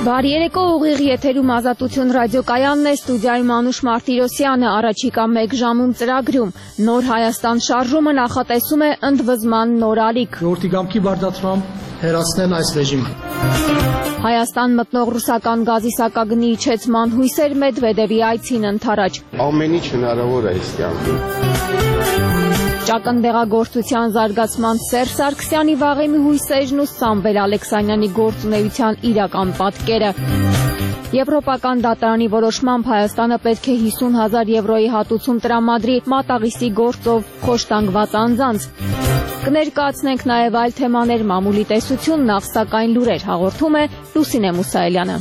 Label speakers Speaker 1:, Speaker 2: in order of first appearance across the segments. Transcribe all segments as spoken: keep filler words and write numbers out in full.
Speaker 1: Բարի երեկո, ուղիղ եթերում Ազատություն ռադիոկայանն է, ստուդիայում Անուշ Մարտիրոսյանը, առաջիկա մեկ ժամում ծրագրում Նոր Հայաստան շարժումը նախատեսում է ընդվզման նոր ալիք։
Speaker 2: Որդիգամքի բարդացմամբ հեռացնել այս ռեժիմը։
Speaker 1: Հայաստան մտնող ռուսական գազի սակագնի իջեցման հույսեր Մեդվեդևի այցին ընդառաջ։
Speaker 3: Ամեն ինչ հնարավոր է այս կյանքում։
Speaker 1: Ճակնդեղագործության զարգացման Սերժ Սարգսյանի վաղեմի հույսերն ու Սամվել Ալեքսանյանի գործունեության իրական պատկերը։ Եվրոպական դատարանի որոշմամբ Հայաստանը պետք է հիսուն հազար եվրոյի հատուցում տրամադրի մատաղիսի գործով խոշտանգված անձանց։ Կներկայացնենք նաև այլ թեմաներ, մամուլի տեսություն, նախ սակայն լուրեր, հաղորդում է Լուսինե Մուսայելյանը։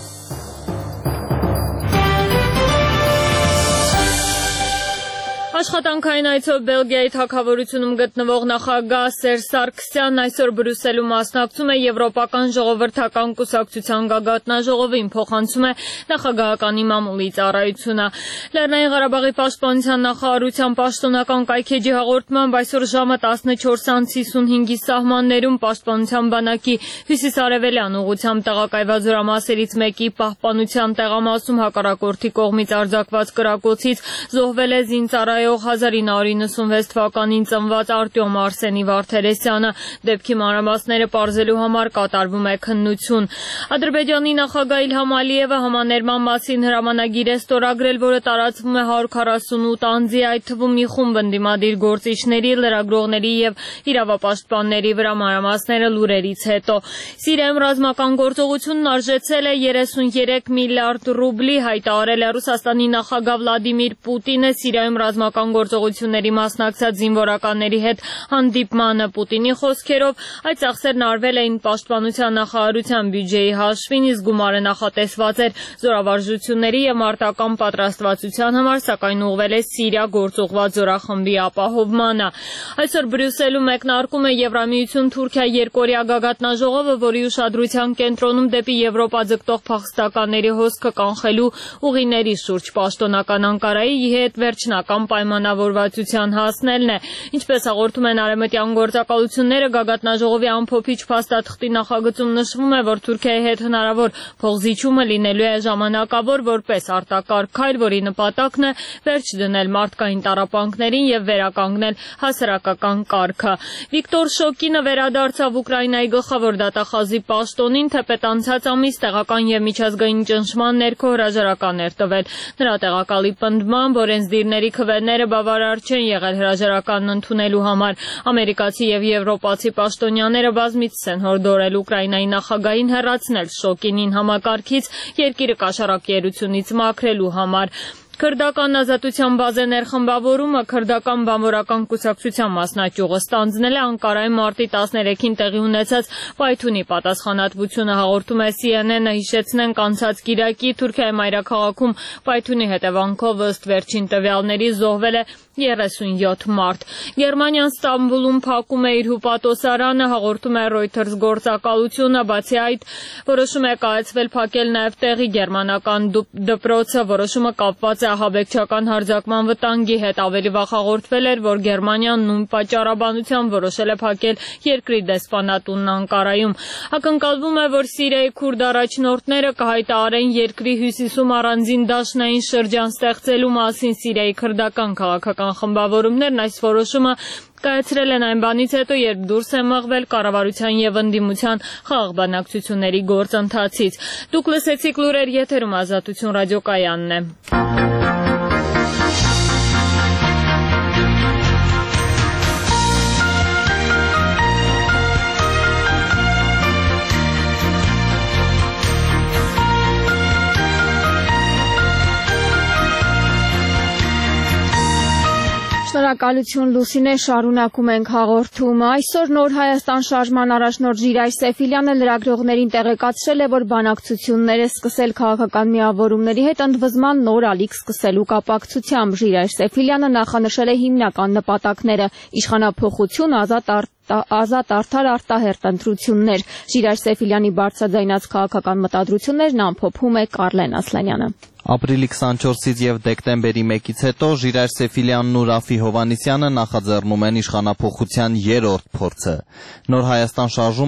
Speaker 1: Աշխատանքային այցով Բելգիայի թագավորությունում գտնվող նախագահ Սերժ Սարգսյանն այսօր Բրյուսելում մասնակցում է Եվրոպական ժողովրդական կուսակցության գագաթնաժողովին, փոխանցում է նախագահականի մամուլի ծառայությունը։ Լեռնային Ղարաբաղի պաշտպանության նախարարության պաշտոնական կայքեջի հաղորդմամբ այսօր ժամը տասնչորս հիսունհինգի սահմաններում պաշտպանության բանակի հյուսիսարևելյան ուղղությամբ տեղակայված զորամասերից մեկի պահպանության տեղամասում հակառակորդի կողմից արձակված կրակոցից զոհվել է զինծառայող հազար ինը հարյուր նվաթ թվականին ծնված Արտյոմ Արսենի Վարդերեսյանը, դեպքի մանրամասները պարզելու համար կատարվում է քննություն։ Ադրբեջանի նախագահ Իլհամ Ալիևը համաներման մասին հրամանագիր է ստորագրել, որը տարածվում է հարյուր քառասունութ անձի, այդ թվում մի խումբ ընդդիմադիր գործիչների, լրագրողների եւ իրավապաշտպանների վրա, մանրամասները լուրերից հետո։ Սիրիայում ռազմական գործողությունն արժեցել է երեսունյերեք միլիարդ ռուբլի, հայտարարել է Ռուսաստանի նախագահ Վլադիմիր Պուտինը Սիրիայում ռազմական գործողությունների մասնակցած զինվորականների հետ հանդիպմանը։ Պուտինի խոսքերով այդ ծախսերն արվել էին պաշտպանության նախարարության բյուջեի հաշվին, իսկ գումարը նախատեսված էր զորավարժությունների եւ մարտական պատրաստվածության համար, սակայն ուղղվել է Սիրիա գործուղված զորախմբի ապահովմանը։ Այսօր Բրյուսելում մեկնարկում է Եվրամիություն-Թուրքիա երկօրյա գագաթնաժողովը, որի ուշադրության կենտրոնում դեպի Եվրոպա ձգտող փախստականների հոսքը կանխելու ուղիների շուրջ պաշտոնական Անկարայի հետ վերջնական պայմանավորվածության հասնելն է։ Ինչպես հաղորդում են արևմտյան գործակալությունները, գագաթնաժողովի ամփոփիչ փաստաթղթի նախագծում նշվում է, որ Թուրքիայի հետ հնարավոր փոխզիջումը լինելու է ժամանակավոր որպես արտակարգ քայլ, որի նպատակն է վերջ դնել մարդկային տառապանքներին եւ վերականգնել հասարակական կարգը։ Վիկտոր Շոկինը վերադարձավ Ուկրաինայի գլխավոր դատախազի պաշտոնին, թեպետ անցած ամիս տեղական եւ միջազգային ճնշման ներքո հրաժարական էր տվել։ Նրա տեղակալի պնդմամբ օրենսդիրների քվեները բավարար չեն եղել հրաժարականն ընդունելու համար։ Ամերիկացի եւ եվրոպացի պաշտոնյաները բազմիցս են հորդորել Ուկրաինայի նախագահին հեռացնել Շոկինին համակարգից երկիրը կաշառակերությունից մաքրելու համար։ Քրդական ազատության բազե ներխմբավորումը քրդական բանվորական կուսակցության մասնաճյուղը ստանձնել է Անկարայում մարտի տասներեքին տեղի ունեցած պայթյունի պատասխանատվությունը, հաղորդում է Սի Են Են-ը, հիշեցնենք անցած կիրակի Թուրքիայի մայրաքաղաքում պայթյունի հետևանքով ըստ վերջին տվյալների զոհվել է երեսունյոթ մարդ։ Գերմանիան Ստամբուլում փակում է իր հյուպատոսարանը, հաղորդում է Reuters գործակալությունը, բացի այդ որոշում է կայացվել փակել նաև տեղի գերմանական դպրոցը, որոշումը կապված է ահաբեկչական հարձակման վտանգի հետ, ավելի վաղ հաղորդվել էր, որ Գերմանիան նույն պատճառաբանությամբ որոշել է փակել երկրի դեսպանատունն Անկարայում։ Ակնկալվում է, որ Սիրիայի քուրդ առաջնորդները կհայտարարեն երկրի հյուսիսում առանձին դաշնային շրջան ստեղծելու մասին։ Սիրիայի քրդական քաղաքական խմբավորումներն այս որոշումը կայացրել են այն բանից հետո, երբ դուրս է մղվել կառավարության եւ ընդդիմության խաղաղ բանակցությունների գործընթացից։ Դուք լսեցիք լուրեր, եթերում Ազատություն ռադիոկայանն է։ Շնորհակալություն Լուսինե, շարունակում ենք հաղորդումը։ Այսօր Նոր Հայաստան շարժման առաջնորդ Ժիրայր Սեֆիլյանը լրագրողներին տեղեկացրել է, որ բանակցություններ է սկսել քաղաքական միավորումների հետ ընդվզման նոր ալիք սկսելու կապակցությամբ։ Ժիրայր Սեֆիլյանը նախանշել է հիմնական նպատակները՝ իշխանափոխություն, ազատ ազատ արդար արտահերթ ընտրություններ։ Ժիրայր Սեֆիլյանի բարձրաձայնած քաղաքական մտադրություններն ամփոփում է Կարլեն Ասլանյանը։
Speaker 4: Ապրիլի քսանչորսից եւ դեկտեմբերի մեկից հետո Ժիրայր Սեֆիլյանն ու Ռաֆի Հովհաննիսյանը նախաձեռնում են իշխանափոխության երրորդ փորձը։ Նոր Հայաստան շարժումը